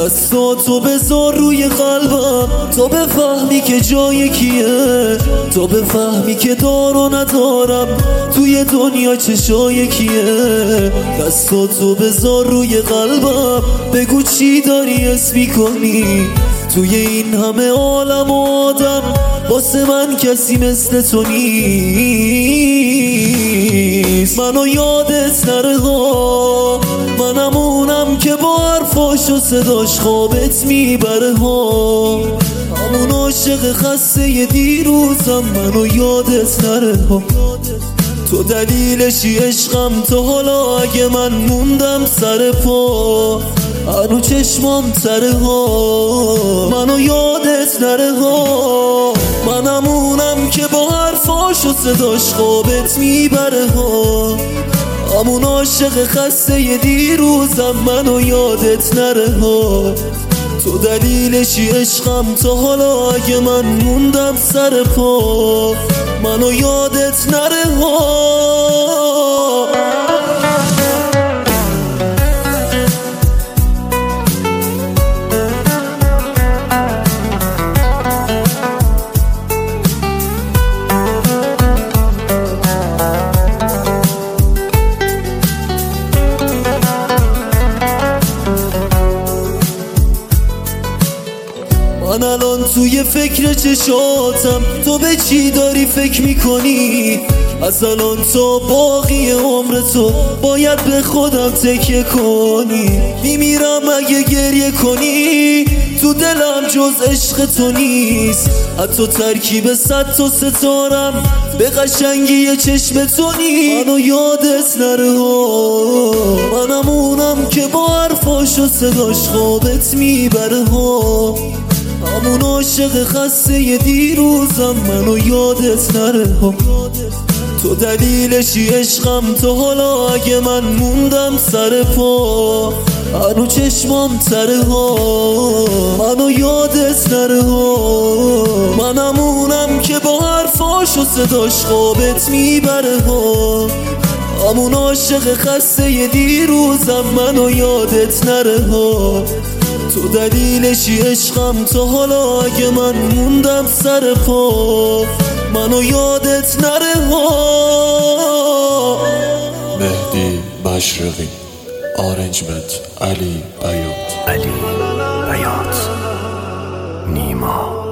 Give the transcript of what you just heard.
دستاتو بذار روی قلبم تا بفهمی که جای کیه، تا بفهمی که دار و ندارم توی دنیا چشای کیه. دستاتو بذار روی قلبم بگو چی داری حس میکنی توی این همه عالم و آدم، واسه من کسی مثل تو نیست. منو یادت نره ها، منم اونم که با حرفاش و صداش خوابت میبره ها، همون عاشق خسته دیروزم. منو یادت نره ها، تو دلیلشی عشقم. تا حالا اگه من موندم سر پا هنو چشمام تره ها، منو یادت نره ها. منم اونم که با حرفاش و صداش خوابت میبره ها، همون عاشق خسته دیروزم. منو یادت نره ها، تو دلیلشی عشقم. تا حالا اگه من موندم سر پا منو یادت نره ها. من الان توی فکر چشاتم، تو به چی داری فکر میکنی؟ از الان تا باقی عمر تو باید به خودم تکیه کنی. میمیرم اگه گریه کنی، تو دلم جز عشق تو نیست. حتی ترکیب 100 تا ستارم به قشنگی یه چشم تو نیست. منو یادت نره ها، منم اونم که با حرفاش و صداش خوابت میبره ها، همون عاشق خسته دیروزم. منو یادت نره ها، تو دلیلشی عشقم. تا حالا اگه من موندم سر پا هنو چشمام تره ها، منو یادت نره ها. منم اونم که با حرفاش و صداش خوابت میبره ها، همون عاشق خسته دیروزم. منو یادت نره ها، تو دلیلشی عشقم. تا حالا اگه من موندم سر پا منو یادت نره ها. مهدی مشرقی، آرنجمنت علی بیات، نیما